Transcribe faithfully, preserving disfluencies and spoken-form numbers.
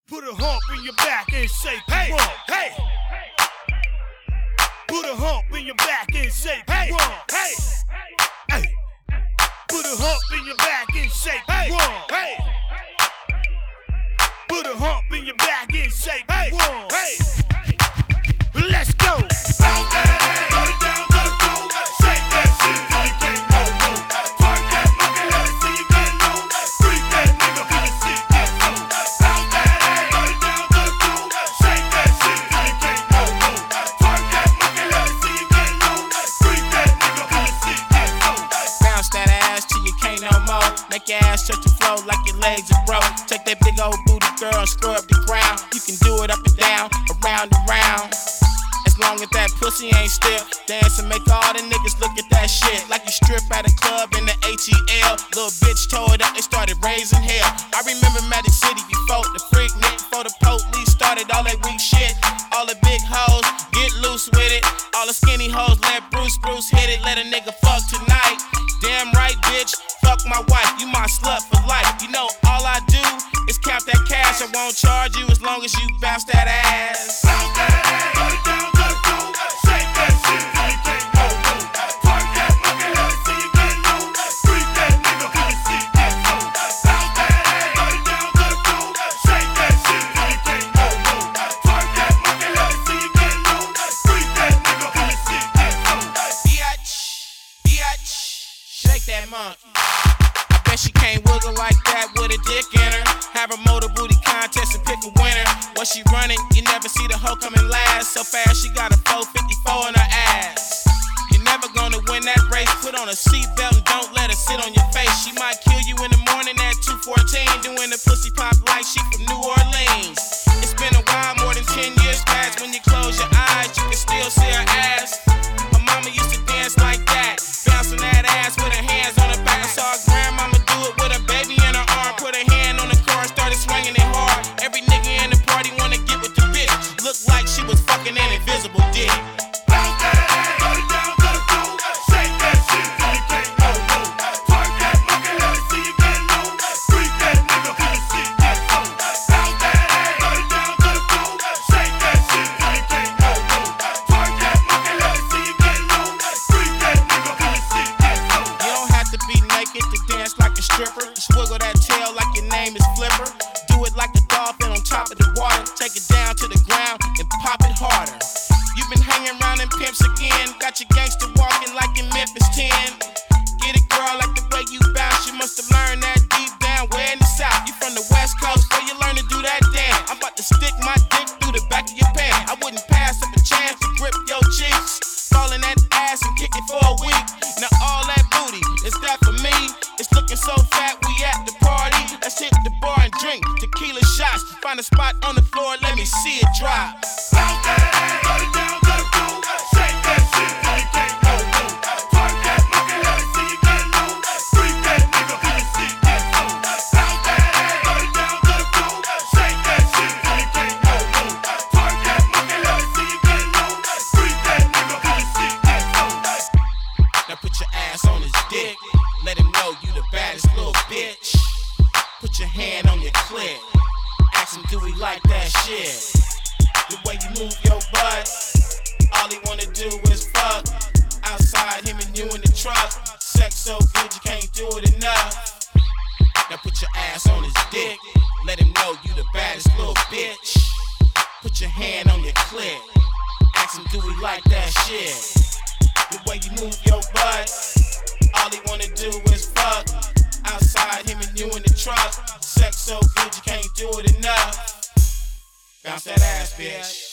Put a hump in your back and shake hey, it. Hey, put a hump in your back and shake it. Hey, hey, hey. Put a hump in your back and shake it. Hey, hey. Put a hump in your back and shake it. Hey, hey. Let's go. Bounce that ass, put it down to the floor. Shake that shit till you can't no more. Twerk that monkey, let it see you get low. Freak that nigga till the shit get low. Bounce that ass, put it down to the floor. Shake that shit till you can't no more. Twerk that monkey, let it see you get low. Freak that nigga till the shit get low. Bounce that ass till you can't no more. Make your ass touch the floor like your legs are broke. Take that big old booty girl and scrub the ground. You can do it up and down, around and round. Long as that pussy ain't stiff, dance and make all the niggas look at that shit like you strip at a club in the A T L. Little bitch tore it up, they started raising hell. I remember Magic City before the freak nick, before the police started all that weak shit. All the big hoes get loose with it. All the skinny hoes let Bruce Bruce hit it. Let a nigga fuck tonight. Damn right, bitch. Fuck my wife, you my slut for life. You know all I do is count that cash. I won't charge you as long as you bounce that ass. Bounce that ass, put it down to the floor. Shake that shit till you can't no more. Twerk that monkey, let it see you get low. Freak that nigga till the shit get low. Bounce that ass, put it down to the floor. Shake that shit till you can't no more. Twerk that monkey, let it see you get low. Freak that nigga till the shit get low. Biatch, biatch, shake that monkey. Bet she can't wiggle like that with a dick in her. Have a motor booty contest and pick a winner. What she running, you never see the hoe coming last. So fast she got a four fifty-four in her ass. You're never gonna win that race. Put on a seatbelt and don't let her sit on your face. She might kill you in the morning at two fourteen, doing the pussy pop like she from New Orleans. It's been a while, more than ten years past. When you close your eyes, you can still see her ass. Her mama used to dance like that, bouncing that ass with her hands on her back. I saw her grandmama do it with her baby in her arm. Put her hand on the car and started swinging it hard. Every nigga in the party wanna get with the bitch. Looked like she was fucking an invisible dick. Bounce that ass, put it down to the floor. Shake that shit till you can't no more. Twerk that monkey, let it see you get low. Freak that nigga till the shit get low. Bounce that ass, put it down to the floor. Shake that shit till you can't no more. Twerk that monkey, let it see you get low. Freak that nigga till the shit get low. You don't have to be naked to dance like a stripper. Just wiggle that tail like your name is Flipper. Do it like a dolphin on top of the water. Take it down to the ground and pop it harder. You've been hanging around in pimps again. Got your gangster walking like in Memphis ten. Get it, girl, like the way you bounce. You must have learned that deep down where in the South. You from the West Coast where you learn to do that dance. I'm about to stick my dick through the back of your pants. I wouldn't pass up a chance to grip your cheeks. Fall in that ass and kick it for a week. Now all that booty, is that for me? It's looking so fat, we at the party. Let's hit the bar and drink tequila shots. Find a spot on the floor, let me see it drop. Bounce that ass, put it down to the floor. Shake that shit till you can't no more. Twerk that monkey, let it see you get low. Freak that nigga till the shit get low. Bounce that ass, put it down to the floor. Shake that shit till you can't no more. Twerk that monkey, let it see you get low. Freak that nigga till the shit get low. Now put your ass on his dick. Let him know you the baddest little bitch. Put your hand on your clit. Ask him, do he like that shit? The way you move your butt. All he wanna do is fuck. Outside, him and you in the truck. Sex so good you can't do it enough. Now put your ass on his dick. Let him know you the baddest little bitch. Put your hand on your clit. Ask him, do he like that shit? The way you move your butt. All he wanna do is fuck. Outside, him and you in the truck. Sex so good you can't do it enough. Bounce that ass, bitch.